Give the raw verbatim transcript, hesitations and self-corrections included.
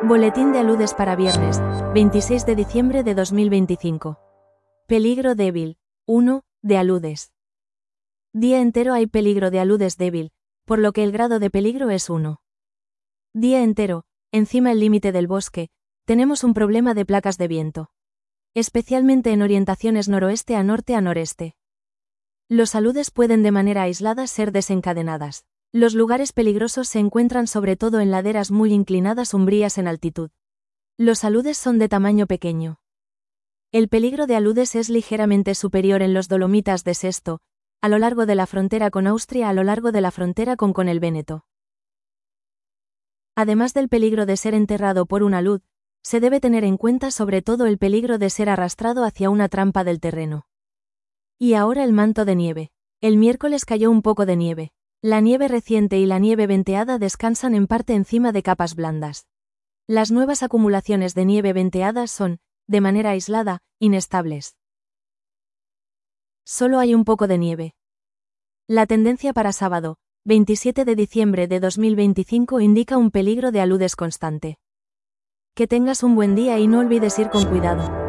Boletín de aludes para viernes, veintiséis de diciembre de dos mil veinticinco. Peligro débil. uno. De aludes. Día entero hay peligro de aludes débil, por lo que el grado de peligro es uno. Día entero, encima el límite del bosque, tenemos un problema de placas de viento. Especialmente en orientaciones noroeste a norte a noreste. Los aludes pueden de manera aislada ser desencadenadas. Los lugares peligrosos se encuentran sobre todo en laderas muy inclinadas umbrías en altitud. Los aludes son de tamaño pequeño. El peligro de aludes es ligeramente superior en los Dolomitas de Sesto, a lo largo de la frontera con Austria, a lo largo de la frontera con con el Véneto. Además del peligro de ser enterrado por un alud, se debe tener en cuenta sobre todo el peligro de ser arrastrado hacia una trampa del terreno. Y ahora el manto de nieve. El miércoles cayó un poco de nieve. La nieve reciente y la nieve venteada descansan en parte encima de capas blandas. Las nuevas acumulaciones de nieve venteadas son, de manera aislada, inestables. Solo hay un poco de nieve. La tendencia para sábado, veintisiete de diciembre de dos mil veinticinco indica un peligro de aludes constante. Que tengas un buen día y no olvides ir con cuidado.